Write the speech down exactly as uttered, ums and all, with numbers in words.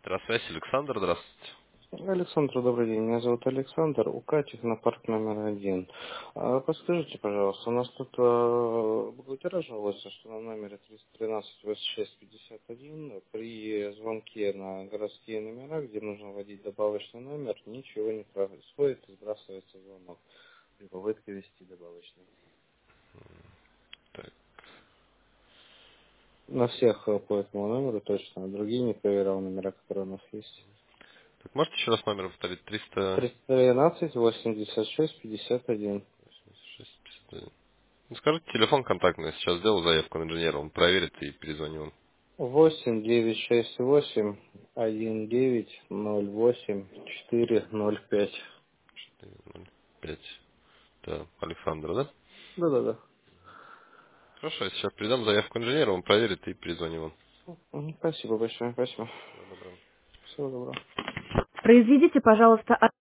Электросвязь, Александр, здравствуйте. Александр, добрый день. Меня зовут Александр. УК Технопарк номер один. А, Подскажите, пожалуйста, у нас тут э, бухгалтера жалуются, что на номере триста тринадцать восемьдесят шесть пятьдесят один при звонке на городские номера, где нужно вводить добавочный номер, ничего не происходит и сбрасывается звонок при попытке ввести добавочный. Так, На всех э, по этому номеру точно, а другие не проверял номера, которые у нас есть. так можете еще раз номер повторить? триста триста тринадцать восемьдесят шесть пятьдесят один. восемьдесят шесть пятьдесят один. Ну, скажите телефон контактный. Сейчас сделал заявку на инженера, он проверит и перезвонит вам. Восемь девять шесть восемь один девять ноль восемь четыре ноль пять. четыре ноль пять. Да, Александр, да? Да-да-да. Хорошо, я сейчас передам заявку инженеру, он проверит и перезвонит вам. Мгм. Спасибо большое, спасибо. Всего доброго. Всего доброго. Произведите, пожалуйста,